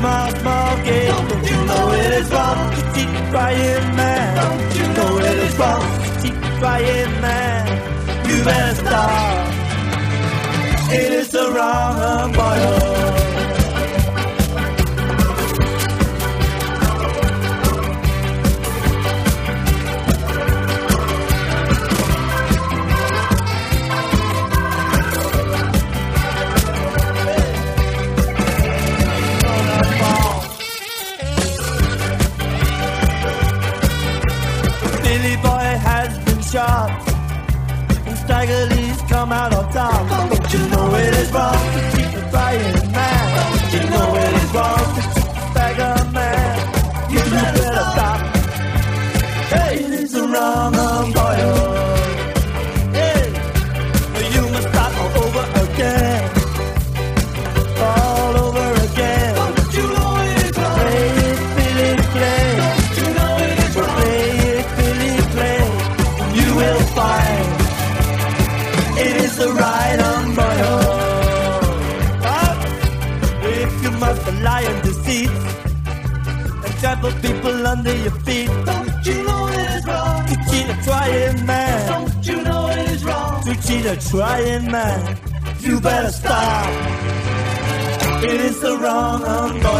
small, small game. Don't you know it is wrong to keep trying, man? Don't you know it is wrong to keep trying, man? You better stop. It is the wrong boy. And Staggerly's come out on top. Don't you know it is wrong to keep the trying, man? Don't you know it is wrong to keep the stagger, man? You better stop. Hey, it is the wrong boy. Hey, you must start all over again. All over again. Don't you know it is wrong? Play it, Billy, play. Don't you know it is wrong? Play it, Billy, play. You will find it is the right umbrella. If you must lie and deceit and trample people under your feet, don't you know it is wrong to cheat a trying man? Don't you know it is wrong to cheat a trying man? You better stop. It is the wrong umbrella.